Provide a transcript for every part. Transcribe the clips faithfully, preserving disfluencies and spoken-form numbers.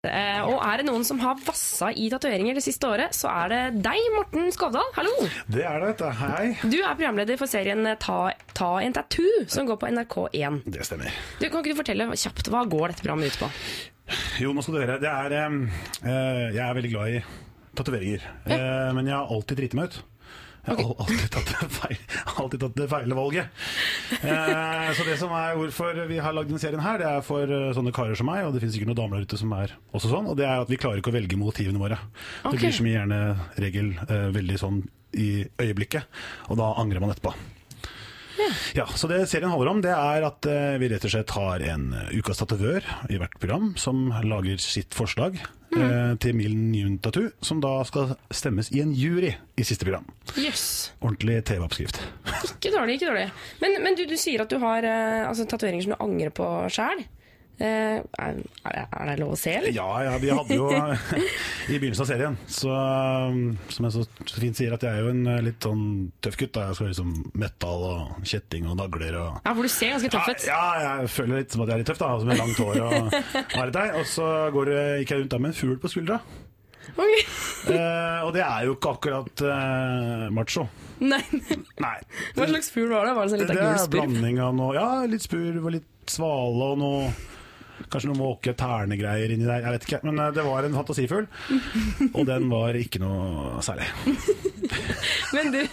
Eh, og er det noen som har vassa i tatoveringer det siste året, så er det deg, Morten Skovdal. Hallo! Det er det, hei. Du er programleder for serien Ta, Ta en tattoo, som går på N R K én. Det stemmer. Du, kan ikke du fortelle kjapt, hva går dette programmet ut på? Jo, nå skal du høre. Det er, eh, jeg er veldig glad i tatoveringer, ja. eh, men jeg har alltid dritt meg ut. Jeg har okay. alltid tatt det feil, alltid tatt det feile valget. Eh, så det som er hvorfor vi har lagd denne serien her, det er for uh, sånne karer som meg, og det finnes sikkert noen damer der ute som er også sånn, og det er at vi klarer ikke å velge motivene våre. Okay. Det blir som i gjerne regel uh, veldig sånn i øyeblikket, og da angrer man etterpå. Ja. ja, så det serien handler om, det er at uh, vi rett og slett har en uh, ukas tatovør i hvert program som lager sitt forslag mm. uh, til Million Tattoo, som da skal stemmes i en jury i siste program. Yes. Ordentlig T V-oppskrift. Ikke dårlig, ikke dårlig. Men, men du, du sier at du har uh, altså, tatoveringer som du angrer på selv. Uh, er, er det lov å se, eller? Ja, ja, vi hadde jo i begynnelsen av serien, så, som jeg så, så fint sier, at jeg er jo en litt sånn tøff gutt, da. Jeg skal liksom metal og kjetting og nagler og... Ja, for du ser ganske tøff ut. Ja, ja, jeg føler litt som at jeg er litt tøff, da, altså med langt hår og har deg, og så går det, gikk jeg rundt der med en fugl på skuldra. Okay. uh, og det er jo ikke akkurat uh, macho. Nei. Nei. Hva slags fugl var det? Var det sånn litt det av er gulspurv? Blanding av noe, ja, litt spurv og litt svale og noe... Kanskje noen måke ternegreier inni der, jeg vet ikke. Men uh, det var en fantasifugl, og den var ikke noe særlig. Men du,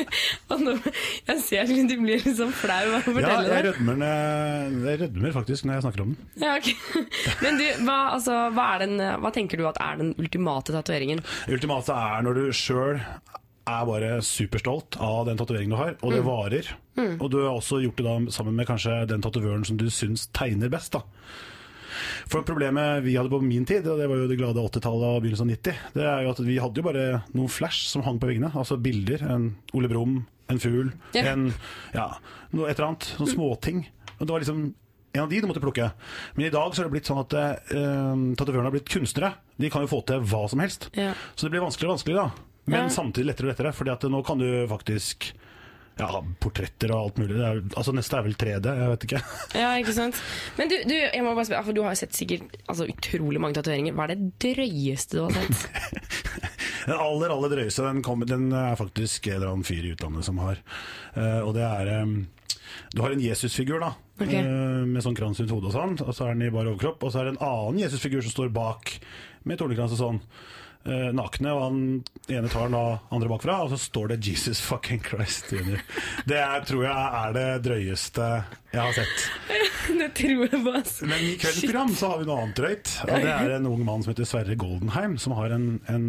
jeg ser at du blir litt sånn flau av å fortelle det. Ja, jeg rødmer, jeg rødmer faktisk når jeg snakker om den. Ja, ok. Men du, hva, altså, hva, er den, hva tenker du at er den ultimate tatoveringen? Ultimate er når du selv er bare superstolt av den tatoveringen du har, og det mm. varer. Mm. Og du har også gjort det da sammen med kanskje den tatovøren som du synes tegner best da. For problemet vi hadde på min tid, og det var jo det glade åttitallet og begynnelsen av nitti, det er jo at vi hadde jo bare noen flash som hang på veggene, altså bilder, en Ole Brumm, en fugl, yeah. en, ja, noe et eller annet, sånne småting. Og det var liksom en av de du måtte plukke. Men i dag så har det blitt sånn at uh, tatovørene har blitt kunstnere. De kan jo få til hva som helst. Yeah. Så det blir vanskeligere og vanskeligere da. Men yeah. samtidig lettere og lettere, fordi at nå kan du faktisk... Ja, portretter og alt mulig. Det er, altså neste er vel tre D, jeg vet ikke. Ja, ikke sant. Men du, du, jeg må bare spørre, for du har jo sett sikkert altså, utrolig mange tatoveringer. Hva er det drøyeste du har sett? Den aller, aller drøyeste, den, kom, den er faktisk en eller annen fyr i utlandet som har. Uh, og det er, um, du har en Jesus-figur da, okay. uh, med sånn krans rundt hodet og sånn, og så er den i bare overkropp, og så er det en annen Jesus-figur som står bak med tornekrans og sånn. Uh, nakne, og han ene tar den andre bakfra, og så står det Jesus fucking Christ under. Det er, tror jeg er det drøyeste jeg har sett. Det tror jeg bare. Men i kveldens program så har vi noe annet drøyt, og det er en ung mann som heter Sverre Goldenheim, som har en, en,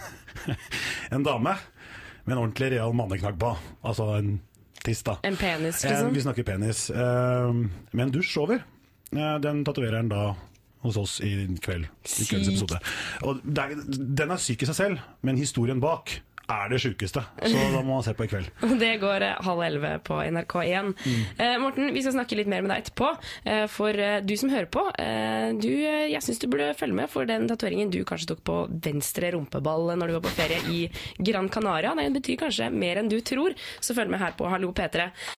en dame med en ordentlig real manneknagg på, altså en tiss da. En penis, liksom? En, vi snakker penis. Uh, med en dusj over. Uh, den tatoverer han da hos oss i kveld, i kveldens episode. Og er, den er syk i seg selv, men historien bak er det sykeste, så da må man se på i kveld. Det går eh, halv elleve på N R K én. Mm. Eh, Morten, vi skal snakke litt mer med deg etterpå, eh, for eh, du som hører på, eh, du, eh, jeg synes du burde følge med for den tatoveringen du kanskje tok på venstre rumpeball når du var på ferie i Gran Canaria. Den betyr kanskje mer enn du tror, så følg med her på Hallo P tre.